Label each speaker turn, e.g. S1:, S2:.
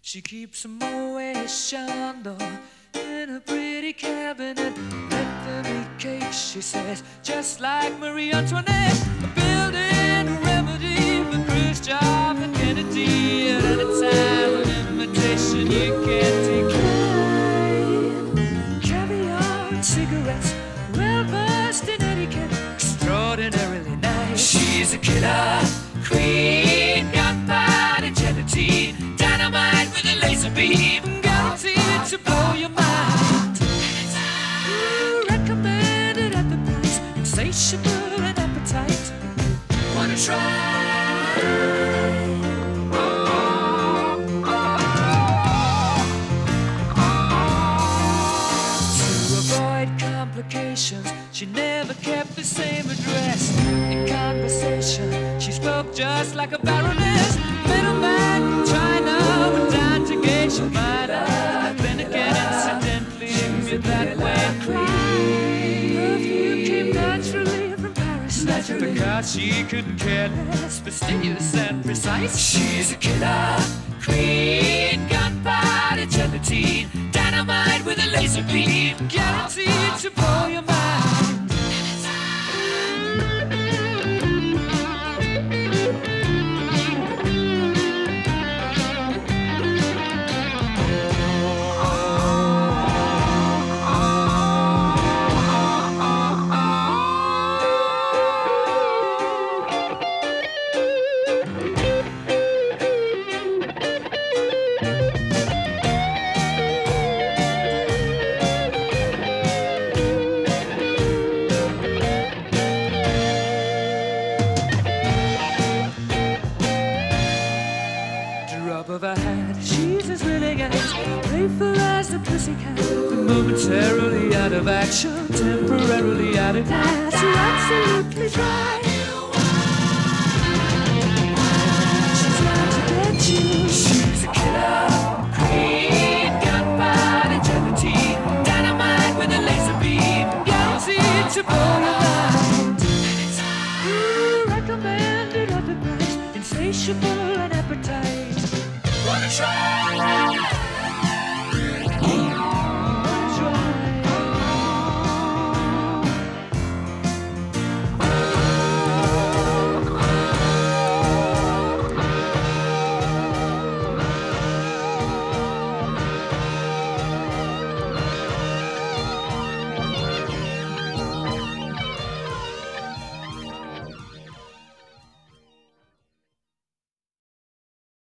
S1: She keeps a Moet Chandon in a pretty cabinet. Let them eat cake, she says, just like Marie Antoinette. Building a remedy for Khrushchev and Kennedy. At any time, an invitation you can't decline. Caviar and cigarettes, well versed in etiquette, extraordinarily nice. She's a killer queen, gunpowder gelatine, dynamite with a laser beam, guaranteed to blow your mind. Recommended at the price, insatiable and appetite. Wanna try? To avoid complications, she never kept the same address. In conversation, she spoke just like a baroness. Middleman from China went down to Geisha Minor. Then again, incidentally, you're that way clean. Perfume came naturally from Paris, because she couldn't care less, fastidious and precise. She's a killer queen, gunpowder gelatine, dynamite with a laser beam, guaranteed to blow your mind. Drop of a hat, she's as willing as playful as the pussycat. Momentarily out of action, temporarily out of gas. You're absolutely dry. She's out to get you. She's a killer queen, gunpowder gelatine, dynamite with a laser beam, guaranteed to blow your mind. Recommended at the price, insatiable and appetite. Wanna try?